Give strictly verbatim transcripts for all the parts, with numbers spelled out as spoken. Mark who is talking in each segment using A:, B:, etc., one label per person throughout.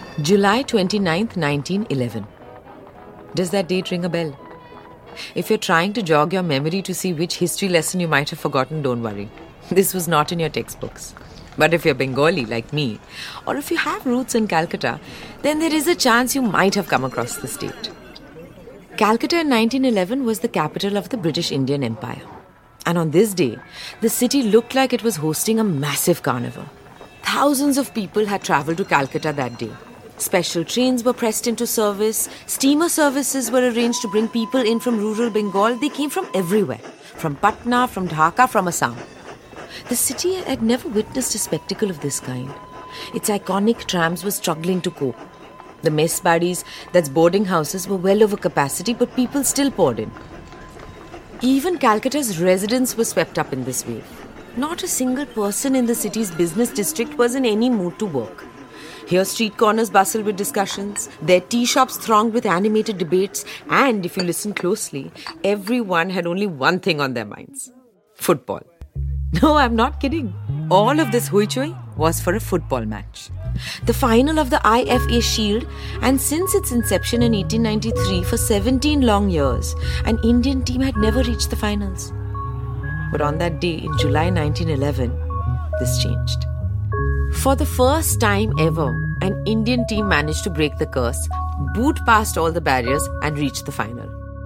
A: July twenty-ninth, nineteen eleven. Does that date ring a bell? If you're trying to jog your memory to see which history lesson you might have forgotten, don't worry. This was not in your textbooks. But if you're Bengali like me, or if you have roots in Calcutta, then there is a chance you might have come across this date. Calcutta in nineteen eleven was the capital of the British Indian Empire. And on this day, the city looked like it was hosting a massive carnival. Thousands of people had travelled to Calcutta that day. Special trains were pressed into service. Steamer services were arranged to bring people in from rural Bengal. They came from everywhere. From Patna, from Dhaka, from Assam. The city had never witnessed a spectacle of this kind. Its iconic trams were struggling to cope. The mess baddies, that's boarding houses, were well over capacity, but people still poured in. Even Calcutta's residents were swept up in this wave. Not a single person in the city's business district was in any mood to work. Here street corners bustled with discussions, their tea shops thronged with animated debates, and if you listen closely, everyone had only one thing on their minds: football. No, I'm not kidding. All of this hui-chui was for a football match. The final of the I F A Shield, and since its inception in eighteen ninety-three, for seventeen long years, an Indian team had never reached the finals. But on that day in July nineteen eleven, this changed. For the first time ever, an Indian team managed to break the curse, boot past all the barriers, and reach the final.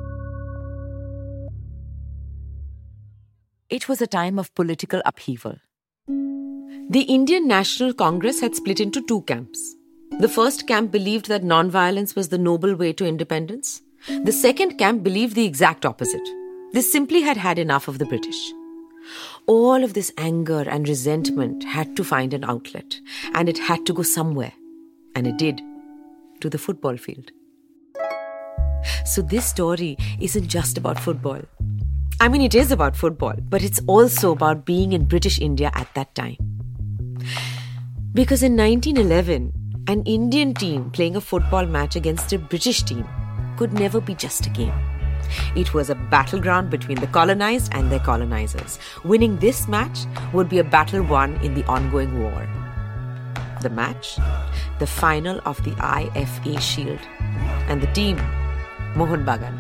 A: It was a time of political upheaval. The Indian National Congress had split into two camps. The first camp believed that non-violence was the noble way to independence. The second camp believed the exact opposite. They simply had had enough of the British. All of this anger and resentment had to find an outlet, and it had to go somewhere. And it did, to the football field. So this story isn't just about football. I mean, it is about football, but it's also about being in British India at that time. Because in nineteen eleven, an Indian team playing a football match against a British team could never be just a game. It was a battleground between the colonized and their colonizers. Winning this match would be a battle won in the ongoing war. The match? The final of the I F A Shield. And the team? Mohun Bagan.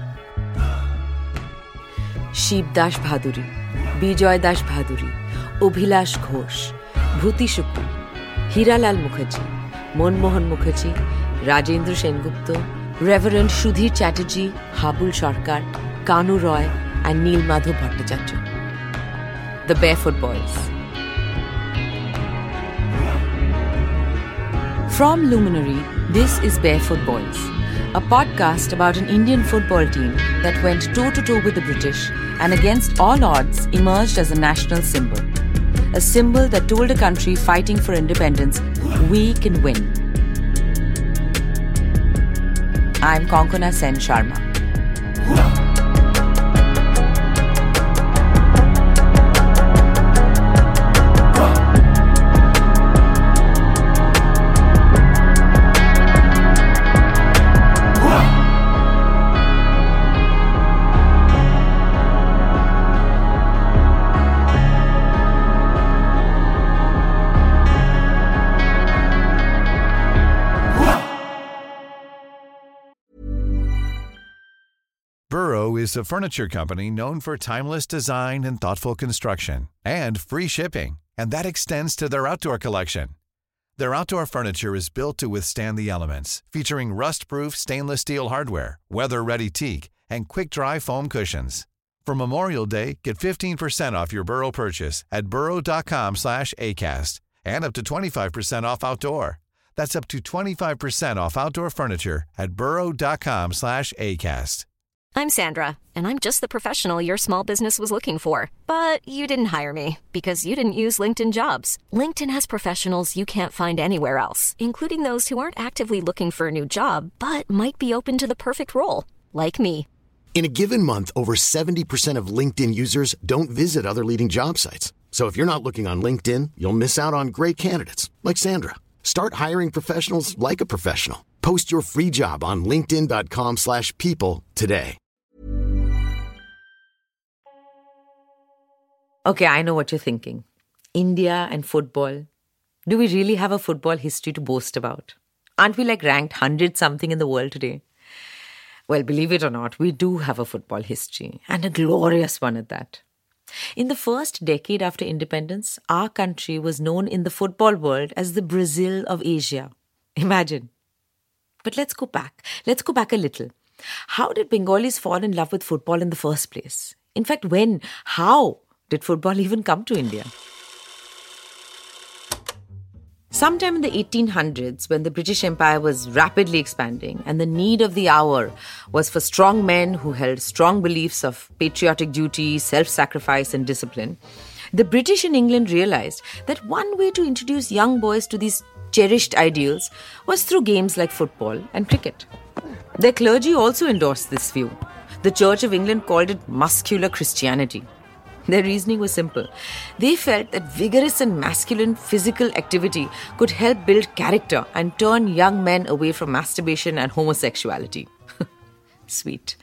A: Sheep Das Bhaduri, Bijoy Das Bhaduri, Obhilash Ghosh, Bhuti Shukla, Hiralal Mukherjee, Monmohan Mukherjee, Rajendra Sengupta, Reverend Sudhir Chatterjee, Habul Sarkar, Kanu Roy, and Neel Madhav Bhattacharya. The Barefoot Boys. From Luminary, this is Barefoot Boys, a podcast about an Indian football team that went toe-to-toe with the British and against all odds emerged as a national symbol. A symbol that told a country fighting for independence, we can win. I'm Konkona Sen Sharma.
B: Burrow is a furniture company known for timeless design and thoughtful construction, and free shipping, and that extends to their outdoor collection. Their outdoor furniture is built to withstand the elements, featuring rust-proof stainless steel hardware, weather-ready teak, and quick-dry foam cushions. For Memorial Day, get fifteen percent off your Burrow purchase at burrow.com slash ACAST and up to twenty-five percent off outdoor. That's up to twenty-five percent off outdoor furniture at burrow.com slash ACAST.
C: I'm Sandra, and I'm just the professional your small business was looking for. But you didn't hire me because you didn't use LinkedIn Jobs. LinkedIn has professionals you can't find anywhere else, including those who aren't actively looking for a new job, but might be open to the perfect role, like me.
D: In a given month, over seventy percent of LinkedIn users don't visit other leading job sites. So if you're not looking on LinkedIn, you'll miss out on great candidates, like Sandra. Start hiring professionals like a professional. Post your free job on linkedin.com slash people today.
A: Okay, I know what you're thinking. India and football. Do we really have a football history to boast about? Aren't we like ranked one hundred something in the world today? Well, believe it or not, we do have a football history, and a glorious one at that. In the first decade after independence, our country was known in the football world as the Brazil of Asia. Imagine. But let's go back. Let's go back a little. How did Bengalis fall in love with football in the first place? In fact, when? How did football even come to India? Sometime in the eighteen hundreds, when the British Empire was rapidly expanding and the need of the hour was for strong men who held strong beliefs of patriotic duty, self-sacrifice and discipline, the British in England realized that one way to introduce young boys to these cherished ideals was through games like football and cricket. Their clergy also endorsed this view. The Church of England called it muscular Christianity. Their reasoning was simple. They felt that vigorous and masculine physical activity could help build character and turn young men away from masturbation and homosexuality. Sweet.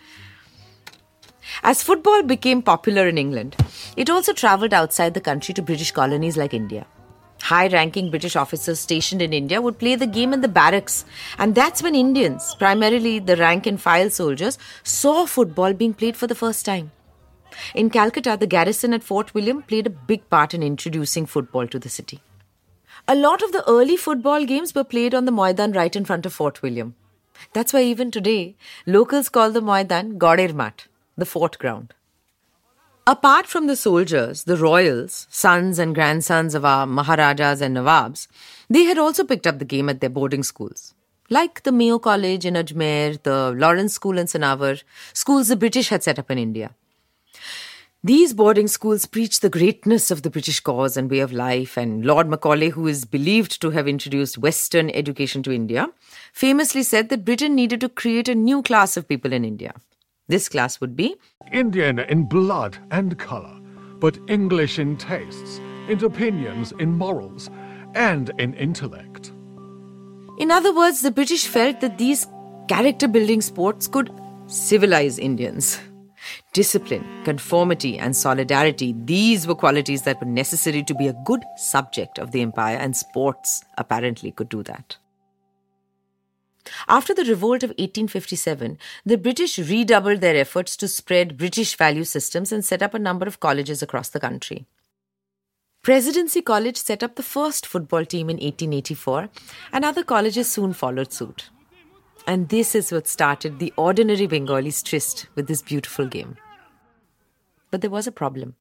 A: As football became popular in England, it also travelled outside the country to British colonies like India. High-ranking British officers stationed in India would play the game in the barracks, and that's when Indians, primarily the rank-and-file soldiers, saw football being played for the first time. In Calcutta, the garrison at Fort William played a big part in introducing football to the city. A lot of the early football games were played on the Maidan right in front of Fort William. That's why even today, locals call the Maidan Goder Mat, the fort ground. Apart from the soldiers, the royals, sons and grandsons of our Maharajas and Nawabs, they had also picked up the game at their boarding schools. Like the Mayo College in Ajmer, the Lawrence School in Sanawar, schools the British had set up in India. These boarding schools preached the greatness of the British cause and way of life, and Lord Macaulay, who is believed to have introduced Western education to India, famously said that Britain needed to create a new class of people in India. This class would be
E: Indian in blood and colour, but English in tastes, in opinions, in morals, and in intellect.
A: In other words, the British felt that these character-building sports could civilize Indians. Discipline, conformity and solidarity, these were qualities that were necessary to be a good subject of the empire, and sports apparently could do that. After the revolt of eighteen fifty-seven, the British redoubled their efforts to spread British value systems and set up a number of colleges across the country. Presidency College set up the first football team in eighteen eighty-four, and other colleges soon followed suit. And this is what started the ordinary Bengalis' tryst with this beautiful game. But there was a problem.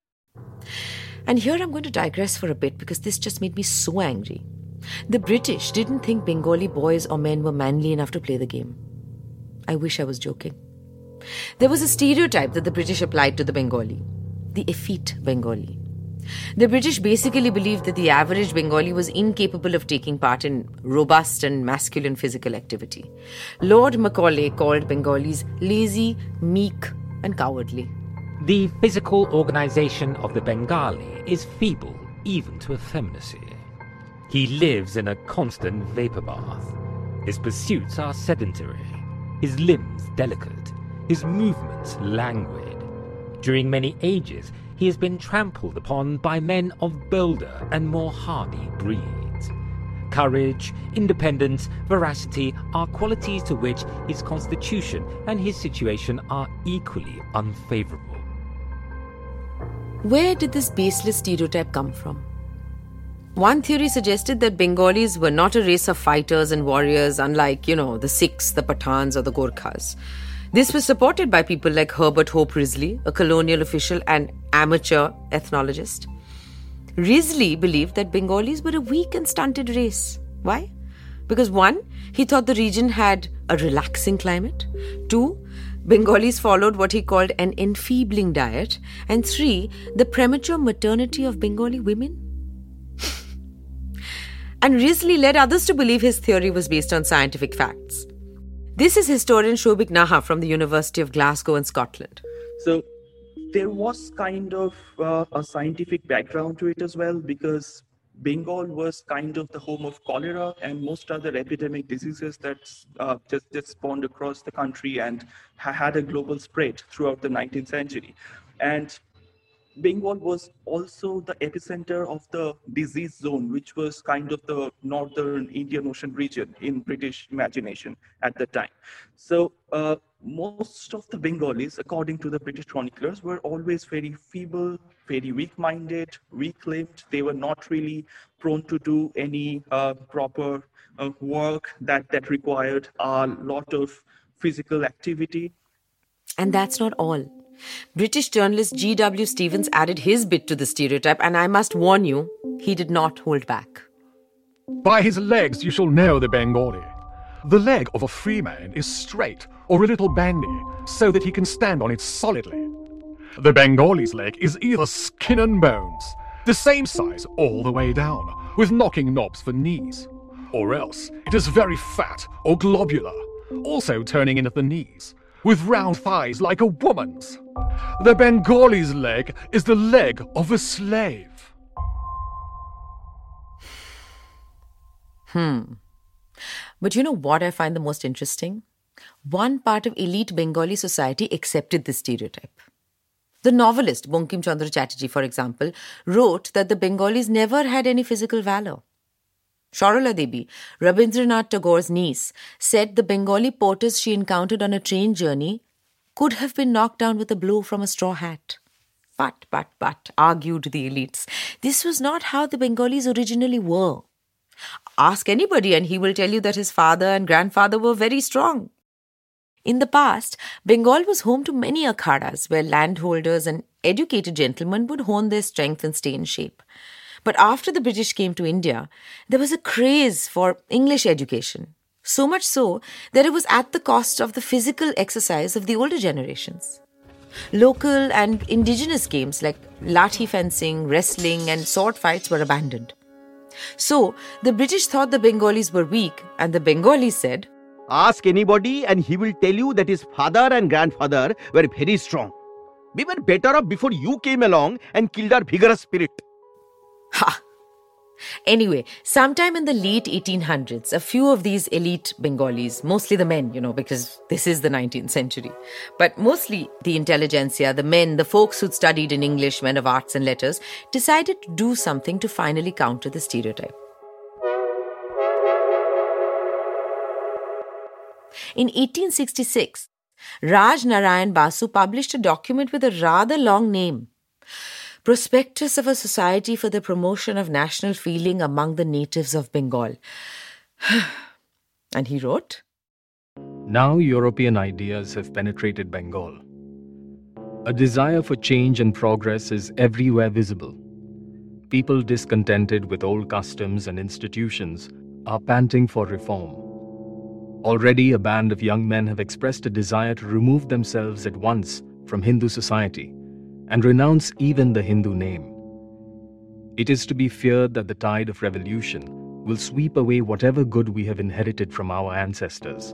A: And here I'm going to digress for a bit because this just made me so angry. The British didn't think Bengali boys or men were manly enough to play the game. I wish I was joking. There was a stereotype that the British applied to the Bengali, the effete Bengali. The British basically believed that the average Bengali was incapable of taking part in robust and masculine physical activity. Lord Macaulay called Bengalis lazy, meek, and cowardly.
F: The physical organization of the Bengali is feeble even to effeminacy. He lives in a constant vapor bath. His pursuits are sedentary, his limbs delicate, his movements languid. During many ages, he has been trampled upon by men of bolder and more hardy breeds. Courage, independence, veracity are qualities to which his constitution and his situation are equally unfavourable.
A: Where did this baseless stereotype come from? One theory suggested that Bengalis were not a race of fighters and warriors unlike, you know, the Sikhs, the Pathans or the Gorkhas. This was supported by people like Herbert Hope Risley, a colonial official and amateur ethnologist. Risley believed that Bengalis were a weak and stunted race. Why? Because one, he thought the region had a relaxing climate. Two, Bengalis followed what he called an enfeebling diet. And three, the premature maternity of Bengali women. And Risley led others to believe his theory was based on scientific facts. This is historian Shobik Naha from the University of Glasgow in Scotland.
G: So there was kind of uh, a scientific background to it as well, because Bengal was kind of the home of cholera and most other epidemic diseases that uh, just, just spawned across the country and ha- had a global spread throughout the nineteenth century. And Bengal was also the epicenter of the disease zone, which was kind of the northern Indian Ocean region in British imagination at the time. So uh, most of the Bengalis, according to the British chroniclers, were always very feeble, very weak-minded, weak-limbed. They were not really prone to do any uh, proper uh, work that, that required a lot of physical activity.
A: And that's not all. British journalist G W Stevens added his bit to the stereotype, and I must warn you, he did not hold back.
E: By his legs you shall know the Bengali. The leg of a free man is straight or a little bandy, so that he can stand on it solidly. The Bengali's leg is either skin and bones, the same size all the way down, with knocking knobs for knees, or else it is very fat or globular, also turning in at the knees, with round thighs like a woman's. The Bengali's leg is the leg of a slave.
A: Hmm. But you know what I find the most interesting? One part of elite Bengali society accepted this stereotype. The novelist Bankim Chandra Chatterjee, for example, wrote that the Bengalis never had any physical valor. Sarala Devi, Rabindranath Tagore's niece, said the Bengali porters she encountered on a train journey could have been knocked down with a blow from a straw hat. But, but, but, argued the elites, this was not how the Bengalis originally were. Ask anybody and he will tell you that his father and grandfather were very strong. In the past, Bengal was home to many akhadas where landholders and educated gentlemen would hone their strength and stay in shape. But after the British came to India, there was a craze for English education. So much so that it was at the cost of the physical exercise of the older generations. Local and indigenous games like lathi fencing, wrestling and sword fights were abandoned. So, the British thought the Bengalis were weak and the Bengalis said,
H: "Ask anybody and he will tell you that his father and grandfather were very strong. We were better off before you came along and killed our vigorous spirit."
A: Ha! Anyway, sometime in the late eighteen hundreds, a few of these elite Bengalis, mostly the men, you know, because this is the nineteenth century, but mostly the intelligentsia, the men, the folks who'd studied in English, men of arts and letters, decided to do something to finally counter the stereotype. In eighteen sixty-six, Raj Narayan Basu published a document with a rather long name, Prospectus of a Society for the Promotion of National Feeling Among the Natives of Bengal. And he wrote,
I: "Now European ideas have penetrated Bengal. A desire for change and progress is everywhere visible. People discontented with old customs and institutions are panting for reform. Already a band of young men have expressed a desire to remove themselves at once from Hindu society and renounce even the Hindu name. It is to be feared that the tide of revolution will sweep away whatever good we have inherited from our ancestors.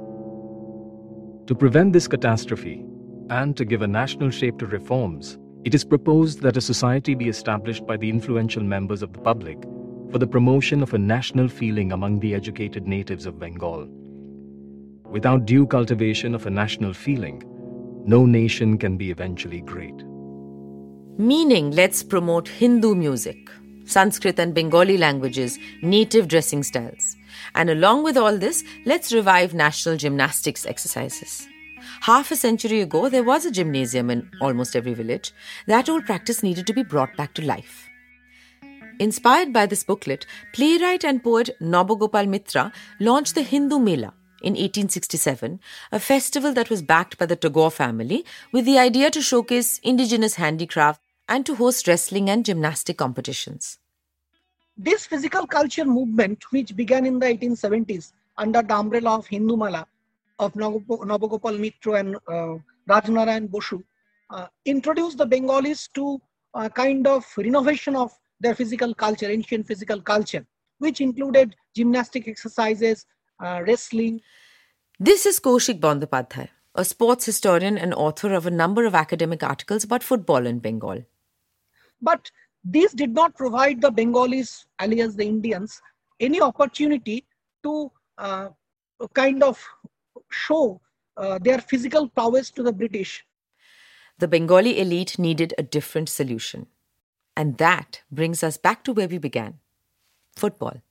I: To prevent this catastrophe and to give a national shape to reforms, it is proposed that a society be established by the influential members of the public for the promotion of a national feeling among the educated natives of Bengal. Without due cultivation of a national feeling, no nation can be eventually great."
A: Meaning, let's promote Hindu music, Sanskrit and Bengali languages, native dressing styles. And along with all this, let's revive national gymnastics exercises. Half a century ago, there was a gymnasium in almost every village. That old practice needed to be brought back to life. Inspired by this booklet, playwright and poet Nabagopal Mitra launched the Hindu Mela in eighteen sixty-seven, a festival that was backed by the Tagore family with the idea to showcase indigenous handicraft and to host wrestling and gymnastic competitions.
J: This physical culture movement, which began in the eighteen seventies under the umbrella of Hindu Mela of Nabagopal Mitra and uh, Rajnarayan Basu, uh, introduced the Bengalis to a kind of renovation of their physical culture, ancient physical culture, which included gymnastic exercises, uh, wrestling.
A: This is Kaushik Bandopadhyay, a sports historian and author of a number of academic articles about football in Bengal.
J: But these did not provide the Bengalis, alias the Indians, any opportunity to uh, kind of show uh, their physical prowess to the British.
A: the Bengali elite needed a different solution. And that brings us back to where we began. Football.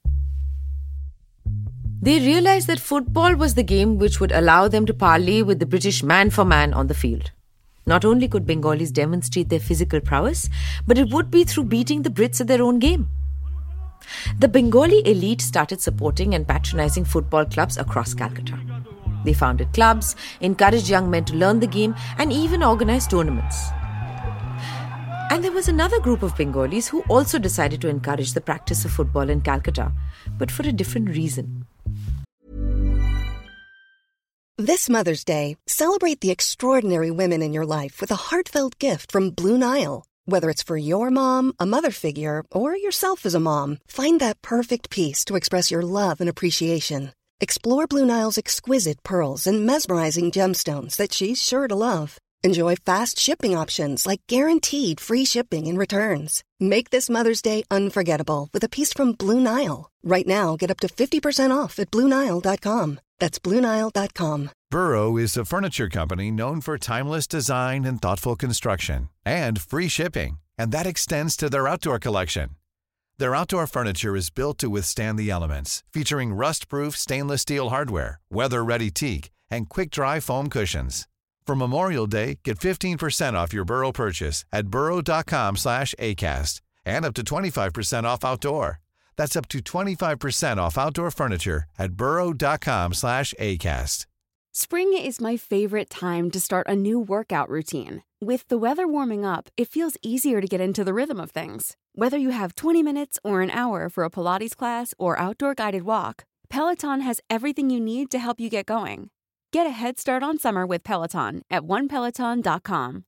A: They realized that football was the game which would allow them to parley with the British man for man on the field. Not only could Bengalis demonstrate their physical prowess, but it would be through beating the Brits at their own game. The Bengali elite started supporting and patronizing football clubs across Calcutta. They founded clubs, encouraged young men to learn the game, and even organized tournaments. And there was another group of Bengalis who also decided to encourage the practice of football in Calcutta, but for a different reason.
K: This Mother's Day, celebrate the extraordinary women in your life with a heartfelt gift from Blue Nile. Whether it's for your mom, a mother figure, or yourself as a mom, find that perfect piece to express your love and appreciation. Explore Blue Nile's exquisite pearls and mesmerizing gemstones that she's sure to love. Enjoy fast shipping options like guaranteed free shipping and returns. Make this Mother's Day unforgettable with a piece from Blue Nile. Right now, get up to fifty percent off at Blue Nile dot com. That's Blue Nile dot com.
B: Burrow is a furniture company known for timeless design and thoughtful construction, and free shipping, and that extends to their outdoor collection. Their outdoor furniture is built to withstand the elements, featuring rust-proof stainless steel hardware, weather-ready teak, and quick-dry foam cushions. For Memorial Day, get fifteen percent off your Burrow purchase at burrow dot com slash acast, and up to twenty-five percent off outdoor. That's up to twenty-five percent off outdoor furniture at burrow dot com slash acast.
L: Spring is my favorite time to start a new workout routine. With the weather warming up, it feels easier to get into the rhythm of things. Whether you have twenty minutes or an hour for a Pilates class or outdoor guided walk, Peloton has everything you need to help you get going. Get a head start on summer with Peloton at one peloton dot com.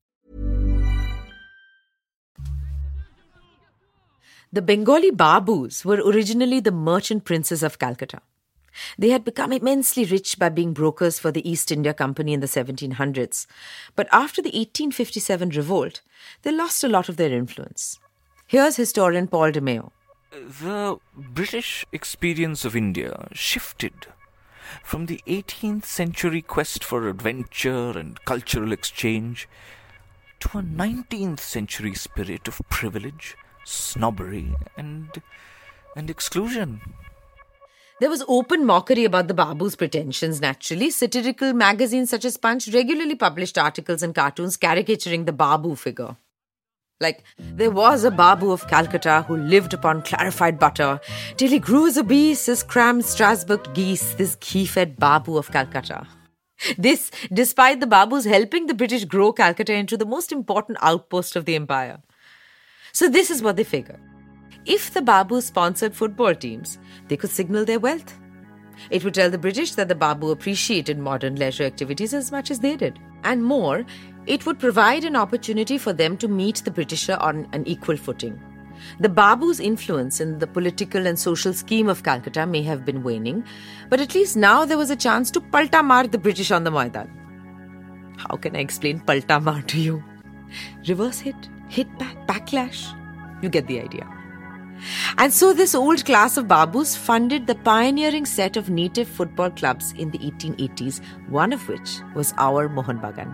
A: The Bengali Babus were originally the merchant princes of Calcutta. They had become immensely rich by being brokers for the East India Company in the seventeen hundreds. But after the eighteen fifty-seven revolt, they lost a lot of their influence. Here's historian Paul de Mayo.
M: The British experience of India shifted from the eighteenth century quest for adventure and cultural exchange to a nineteenth century spirit of privilege, snobbery, and, and exclusion.
A: There was open mockery about the Babu's pretensions, naturally. Satirical magazines such as Punch regularly published articles and cartoons caricaturing the Babu figure. Like, there was a Babu of Calcutta who lived upon clarified butter till he grew as obese as crammed Strasbourg geese, this ghee-fed Babu of Calcutta. This, despite the Babus helping the British grow Calcutta into the most important outpost of the empire. So this is what they figured. If the Babus sponsored football teams, they could signal their wealth. It would tell the British that the Babu appreciated modern leisure activities as much as they did. And more, it would provide an opportunity for them to meet the Britisher on an equal footing. The Babu's influence in the political and social scheme of Calcutta may have been waning, but at least now there was a chance to palta maar the British on the Maidan. How can I explain palta maar to you? Reverse hit, hit back, backlash. You get the idea. And so this old class of Babus funded the pioneering set of native football clubs in the eighteen eighties, one of which was our Mohun Bagan.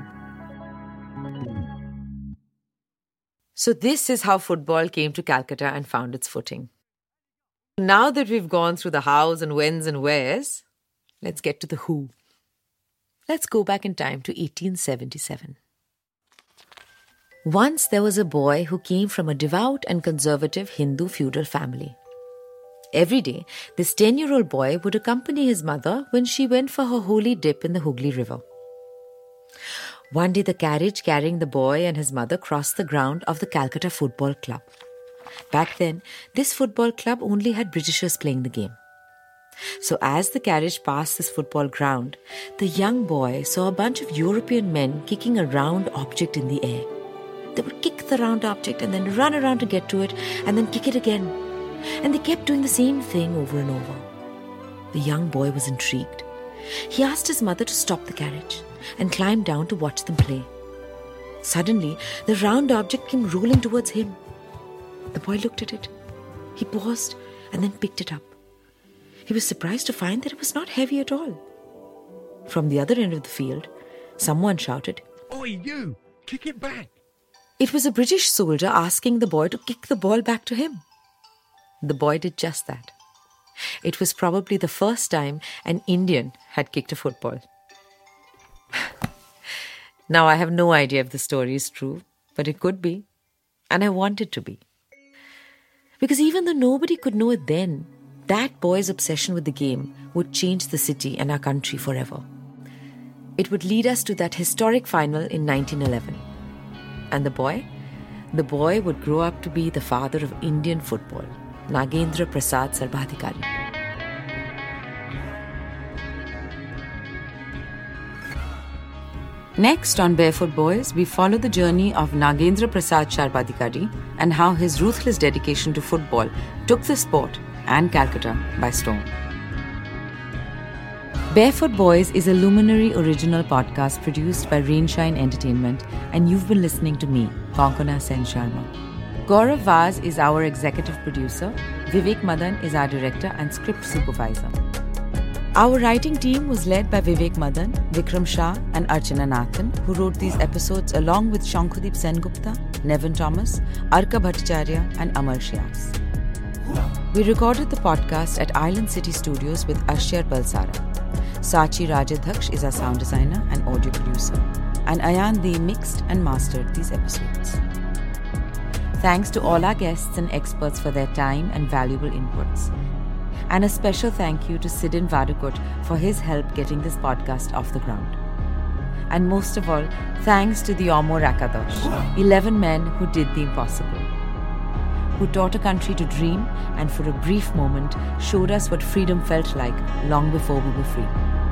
A: So this is how football came to Calcutta and found its footing. Now that we've gone through the hows and whens and wheres, let's get to the who. Let's go back in time to eighteen seventy-seven. Once there was a boy who came from a devout and conservative Hindu feudal family. Every day, this ten-year-old boy would accompany his mother when she went for her holy dip in the Hooghly River. One day, the carriage carrying the boy and his mother crossed the ground of the Calcutta Football Club. Back then, this football club only had Britishers playing the game. So as the carriage passed this football ground, the young boy saw a bunch of European men kicking a round object in the air. They would kick the round object and then run around to get to it and then kick it again. And they kept doing the same thing over and over. The young boy was intrigued. He asked his mother to stop the carriage and climbed down to watch them play. Suddenly, the round object came rolling towards him. The boy looked at it. He paused and then picked it up. He was surprised to find that it was not heavy at all. From the other end of the field, someone shouted,
N: "Oi, you!
E: Kick it back.
A: It was a British soldier asking the boy to kick the ball back to him. The boy did just that. It was probably the first time an Indian had kicked a football. Now, I have no idea if the story is true, but it could be. And I want it to be. Because even though nobody could know it then, that boy's obsession with the game would change the city and our country forever. It would lead us to that historic final in nineteen eleven. And the boy? The boy would grow up to be the father of Indian football, Nagendra Prasad Sarbadhikari. Next on Barefoot Boys, we follow the journey of Nagendra Prasad Sarbadhikari and how his ruthless dedication to football took the sport and Calcutta by storm. Barefoot Boys is a Luminary original podcast produced by Rainshine Entertainment, and you've been listening to me, Konkona Sen Sharma. Gaurav Vaz is our executive producer, Vivek Madan is our director and script supervisor. Our writing team was led by Vivek Madan, Vikram Shah and Archana Nathan, who wrote these episodes along with Shankhudeep Sengupta, Nevin Thomas, Arka Bhattacharya and Amar Shyas. We recorded the podcast at Island City Studios with Ashyar Balsara. Sachi Rajadhaksh is our sound designer and audio producer, and Ayan Dee mixed and mastered these episodes. Thanks to all our guests and experts for their time and valuable inputs. And a special thank you to Sidin Vadukut for his help getting this podcast off the ground. And most of all, thanks to the Omo Rakadosh, eleven men who did the impossible, who taught a country to dream and for a brief moment showed us what freedom felt like long before we were free.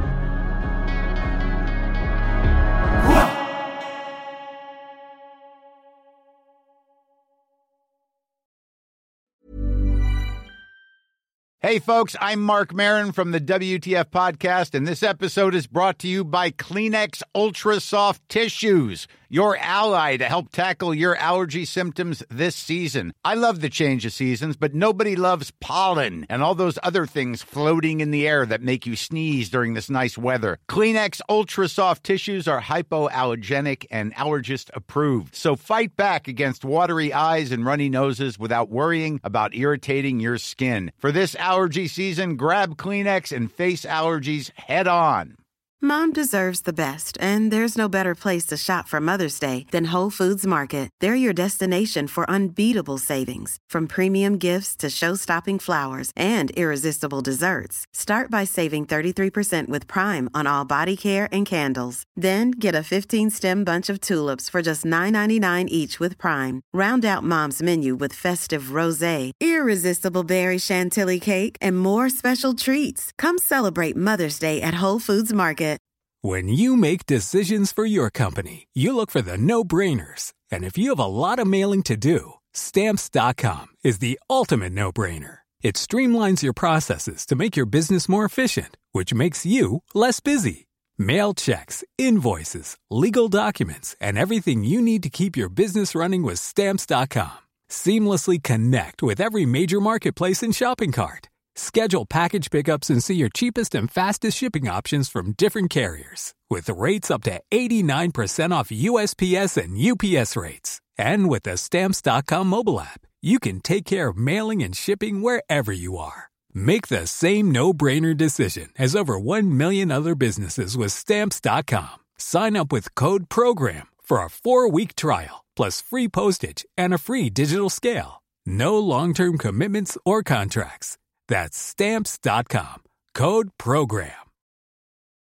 N: Hey folks, I'm Mark Maron from the W T F Podcast, and this episode is brought to you by Kleenex Ultra Soft Tissues, your ally to help tackle your allergy symptoms this season. I love the change of seasons, but nobody loves pollen and all those other things floating in the air that make you sneeze during this nice weather. Kleenex Ultra Soft Tissues are hypoallergenic and allergist approved, so fight back against watery eyes and runny noses without worrying about irritating your skin. For this allergy season, grab Kleenex and face allergies head on.
O: Mom deserves the best, and there's no better place to shop for Mother's Day than Whole Foods Market. They're your destination for unbeatable savings, from premium gifts to show-stopping flowers and irresistible desserts. Start by saving thirty-three percent with Prime on all body care and candles. Then get a fifteen-stem bunch of tulips for just nine ninety-nine each with Prime. Round out Mom's menu with festive rosé, irresistible berry chantilly cake, and more special treats. Come celebrate Mother's Day at Whole Foods Market.
P: When you make decisions for your company, you look for the no-brainers. And if you have a lot of mailing to do, Stamps dot com is the ultimate no-brainer. It streamlines your processes to make your business more efficient, which makes you less busy. Mail checks, invoices, legal documents, and everything you need to keep your business running with Stamps dot com. Seamlessly connect with every major marketplace and shopping cart. Schedule package pickups and see your cheapest and fastest shipping options from different carriers, with rates up to eighty-nine percent off U S P S and U P S rates. And with the Stamps dot com mobile app, you can take care of mailing and shipping wherever you are. Make the same no-brainer decision as over one million other businesses with Stamps dot com. Sign up with code PROGRAM for a four-week trial, plus free postage and a free digital scale. No long-term commitments or contracts. That's Stamps dot com. Code PROGRAM.